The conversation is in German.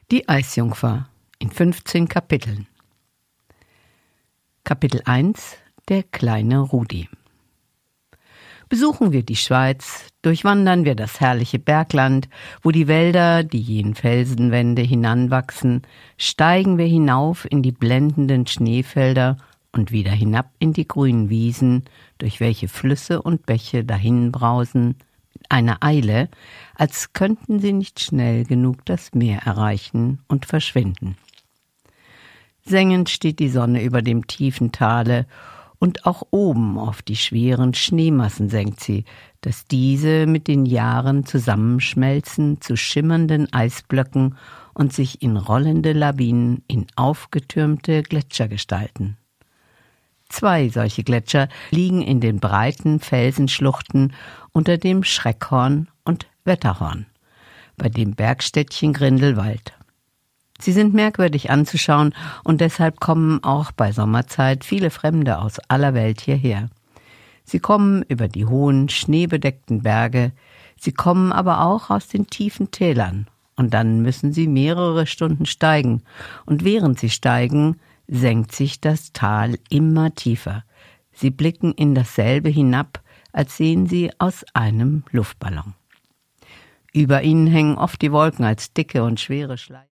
Die Eisjungfer in 15 Kapiteln. Kapitel 1: Der kleine Rudi. Besuchen wir die Schweiz, durchwandern wir das herrliche Bergland, wo die Wälder die jenen Felsenwände hinanwachsen, steigen wir hinauf in die blendenden Schneefelder und wieder hinab in die grünen Wiesen, durch welche Flüsse und Bäche dahinbrausen, mit einer Eile, als könnten sie nicht schnell genug das Meer erreichen und verschwinden. Sengend steht die Sonne über dem tiefen Tale, und auch oben auf die schweren Schneemassen senkt sie, dass diese mit den Jahren zusammenschmelzen zu schimmernden Eisblöcken und sich in rollende Lawinen in aufgetürmte Gletscher gestalten. 2 solche Gletscher liegen in den breiten Felsenschluchten unter dem Schreckhorn und Wetterhorn, bei dem Bergstädtchen Grindelwald. Sie sind merkwürdig anzuschauen und deshalb kommen auch bei Sommerzeit viele Fremde aus aller Welt hierher. Sie kommen über die hohen, schneebedeckten Berge, sie kommen aber auch aus den tiefen Tälern und dann müssen sie mehrere Stunden steigen und während sie steigen, senkt sich das Tal immer tiefer. Sie blicken in dasselbe hinab, als sehen sie aus einem Luftballon. Über ihnen hängen oft die Wolken als dicke und schwere Schleier.